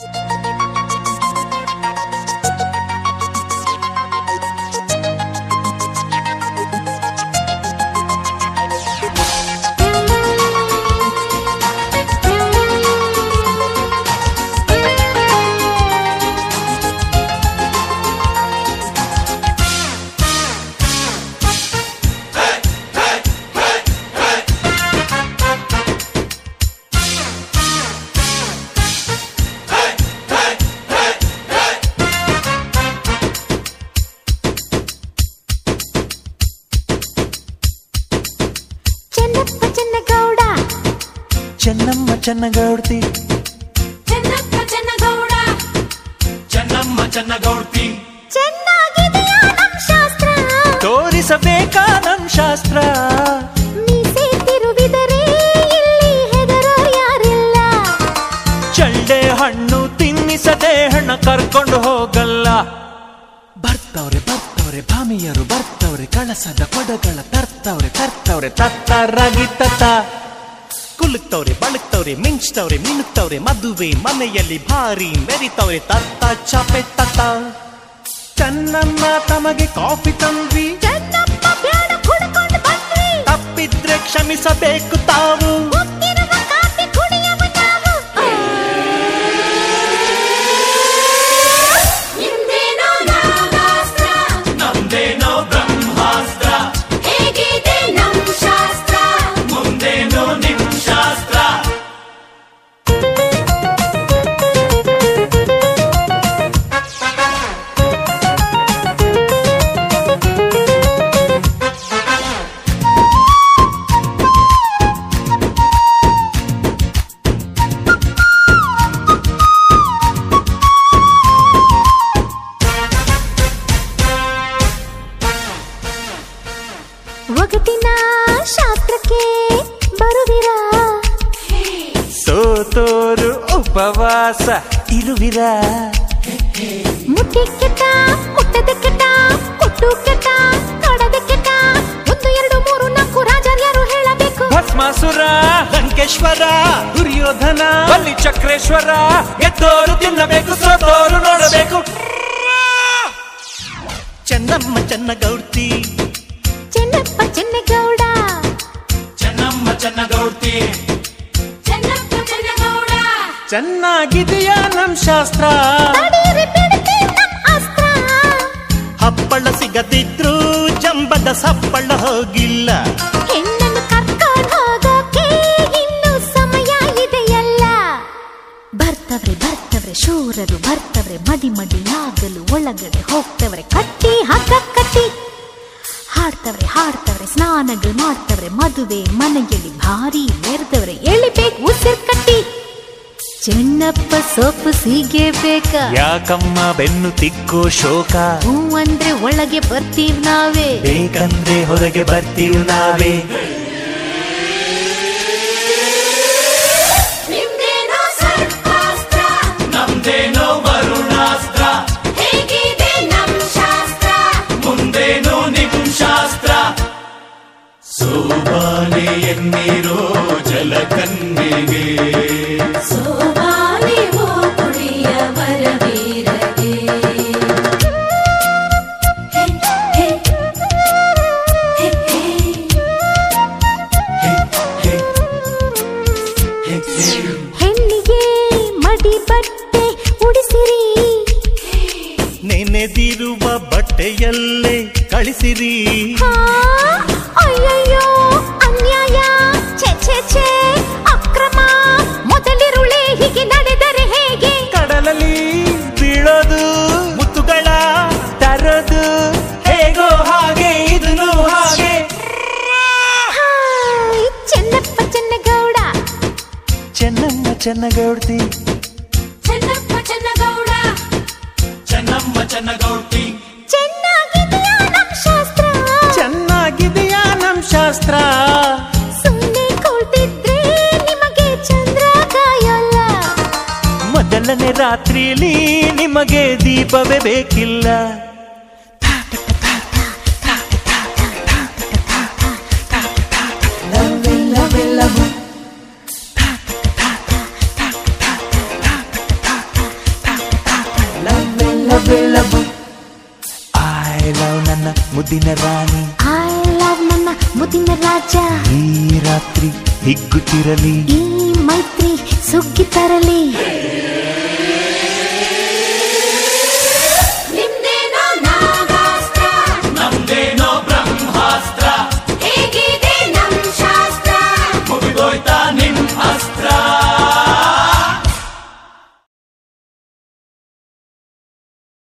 ಚೆನ್ನಮ್ಮ ಚೆನ್ನಗೌಡ್ತಿ ಚೆನ್ನಪ್ಪ ಚೆನ್ನಗೌಡ ಚೆನ್ನಮ್ಮ ಚೆನ್ನಗೌಡ್ತಿ ಚೆನ್ನಾಗಿದೆಯಾ ನಮ್ ಶಾಸ್ತ್ರ ತೋರಿಸಬೇಕಾ ನಮ್ ಶಾಸ್ತ್ರ ಮೀಸೆ ತಿರುವಿದರೆ ಇಲ್ಲಿ ಹೆದರೋ ಯಾರಿಲ್ಲ ಚಳ್ಳೆ ಹಣ್ಣು ತಿನ್ನಿಸದೆ ಹಣ ಕರ್ಕೊಂಡು ಹೋಗಲ್ಲ ಬರ್ತವ್ರೆ ಬರ್ತವ್ರೆ ಭಾಮಿಯರು ಬರ್ತವ್ರೆ ಕಳಸದ ಕೊಡಗಳ ತರ್ತವ್ರೆ ತತ್ತರಾಗಿ ತತ್ತ ಕುಲುಕ್ತವ್ರೆ ಬಳುಕ್ತವ್ರೆ ಮಿಂಚ್ತವ್ರೆ ಮಿನುಕ್ತವ್ರೆ ಮದುವೆ ಮನೆಯಲ್ಲಿ ಭಾರಿ ಮೆರಿತವ್ರೆ ತತ್ತ ಚಾಪೆ ತತ್ತ ಚೆನ್ನಮ್ಮ ತಮಗೆ ಕಾಫಿ ತಂದ್ವಿ ಚೆನ್ನಪ್ಪ ಬ್ಯಾಡ ಕುಡ್ಕೊಂಡು ಬಂದ್ವಿ ತಪ್ಪಿದ್ರೆ ಕ್ಷಮಿಸಬೇಕು ತಾವು ಮುತ್ತಿರುವ ಕಾಫಿ ಕುಡಿಯವ ನಾವು ನಿಮ್ದೇನೋ ನಾಗಾಸ್ತ್ರ ನಮ್ದೇನೋ ಬ್ರಹ್ಮಾಸ್ತ್ರ ಹೇಗಿದೆ ನಮ್ ಶಾಸ್ತ್ರ ಮುಂದೇನೋ ನಿಮ್ ಶಾಸ್ತ್ರ ಒಗಟಿನ ಶಾಸ್ತ್ರಕ್ಕೆ ಬರುವಿರಾ ಸೋತೋರು ಉಪವಾಸ ಇರುವಿರ ಮುಟ್ಟಿ ಕೆಟ್ಟ ಮುಟ್ಟದ ಕೆಟ್ಟ ಕೊಟ್ಟು ಕೆಟ್ಟ ಕಡದ ಕೆಟ್ಟ 1 2 3 4 ರಾಜರ್ಯರು ಹೇಳಬೇಕು ಭಸ್ಮಾಸುರ ಲಂಕೇಶ್ವರ ದುರ್ಯೋಧನ ಬಲಿ ಚಕ್ರೇಶ್ವರ ಗೆದ್ದೋರು ತಿನ್ನಬೇಕು ಸೋತೋರು ನೋಡಬೇಕು ಚೆನ್ನಮ್ಮ ಚೆನ್ನಗೌಡ್ತಿ ಚೆನ್ನಪ್ಪ ಚೆನ್ನಗೌಡ ಚೆನ್ನಮ್ಮ ಚೆನ್ನಗೌಡ್ತಿ ಚೆನ್ನಪ್ಪ ಚೆನ್ನಗೌಡ ಚೆನ್ನಾಗಿದೆಯಾ ನಮ್ ಶಾಸ್ತ್ರ ತಡೀರಿ ಬಿಡ್ತಿ ನಮ್ ಅಸ್ತ್ರ ಹಪ್ಪಳ ಸಿಗದಿದ್ರು ಜಂಬದ ಸಪ್ಪಳ ಹೋಗಿಲ್ಲ ಹೆಣ್ಣನ್ನು ಕರ್ಕೊಂಡು ಹೋಗೋಕೆ ಇನ್ನು ಸಮಯ ಇದೆಯಲ್ಲ ಬರ್ತವ್ರೆ ಶೂರರು ಬರ್ತವ್ರೆ ಮಡಿ ಮಡಿಯಾಗಲು ಒಳಗಡೆ ಹೋಗ್ತವ್ರೆ ಕಟ್ಟಿ ಹಗ್ಗ ಕಟ್ಟಿ ಹಾಡ್ತವ್ರೆ ಸ್ನಾನಗಳು ಮಾಡ್ತವ್ರೆ ಮದುವೆ ಮನೆಯಲ್ಲಿ ಭಾರಿ ಮೆರೆದವ್ರೆ ಎಳಿಬೇಕು ಉಸಿರು ಕಟ್ಟಿ ಚೆನ್ನಪ್ಪ ಸೊಪ್ಪು ಸೀಗೆ ಬೇಕಾ ಯಾಕಮ್ಮ ಬೆನ್ನು ತಿಕ್ಕೋ ಶೋಕ ಹೂ ಅಂದ್ರೆ ಒಳಗೆ ಬರ್ತೀವಿ ನಾವೇ ಬೇಕಂದ್ರೆ ಹೊರಗೆ ಬರ್ತೀವಿ ನಾವೇ ನಿಮ್ದೇನೋ ಸರ್ಪಾಸ್ತ್ರ ನಮ್ದೇನೋ ವರುಣಾಸ್ತ್ರ ಹೇಗಿದೆ ನಮ್ ಶಾಸ್ತ್ರ ಮುಂದೇನೋ ನಿಮ್ ಶಾಸ್ತ್ರ ಸೋಬಾನೆ ಎನ್ನೀರೋ ಜಲಕನ್ಯೆಗೆ ಸೋಬಾನೆವೋ ಕುಡಿಯ ವರವೀರಗೆ ಹೆಣ್ಣಿಗೆ ಮಡಿ ಬಟ್ಟೆ ಉಡಿಸಿರಿ ನೆನೆದಿರುವ ಬಟ್ಟೆಯಲ್ಲೇ ಕಳಿಸಿರಿ ಅಯ್ಯಯ್ಯೋ ಅನ್ಯಾಯ ಛೆ ಛೆ ಛೆ ಅಕ್ರಮ ಮೊದಲಿರುಳೆ ಹೀಗೆ ನಡೆದರೆ ಹೇಗೆ ಕಡಲಲ್ಲಿ ಬೀಳೋದು ಮುತ್ತುಗಳ ತರೋದು ಹೇಗೋ ಹಾಗೆ ಇದನ್ನು ಹಾಗೆ ಚೆನ್ನಪ್ಪ ಚೆನ್ನಗೌಡ ಚೆನ್ನಮ್ಮ ಚೆನ್ನಗೌಡ್ತಿ ಚೆನ್ನಪ್ಪ ಚೆನ್ನಗೌಡ ಚೆನ್ನಮ್ಮ ಚೆನ್ನಗೌಡ್ತಿ ಚೆನ್ನಾಗಿದೆಯಾ ನಮ್ ಶಾಸ್ತ್ರ ಚೆನ್ನಾಗಿದೆಯಾ ನಮ್ ಶಾಸ್ತ್ರ ಸುಮ್ಮನೆ ಕೂತಿದ್ರೆ ನಿಮಗೆ ಚಂದ್ರ ಕಾಯಲ್ಲ ಮೊದಲನೇ ರಾತ್ರಿಯಲ್ಲಿ ನಿಮಗೆ ದೀಪವೇ ಬೇಕಿಲ್ಲ ಮುದ್ದಿನ ರಾಣಿ. ಐ ಲವ್ ನನ್ನ ಮುದ್ದಿನ ರಾಜ. ಈ ರಾತ್ರಿ ಹಿಗ್ಗುತ್ತಿರಲಿ, ಈ ಮೈತ್ರಿ ಸುಗ್ಗಿ ತರಲಿ.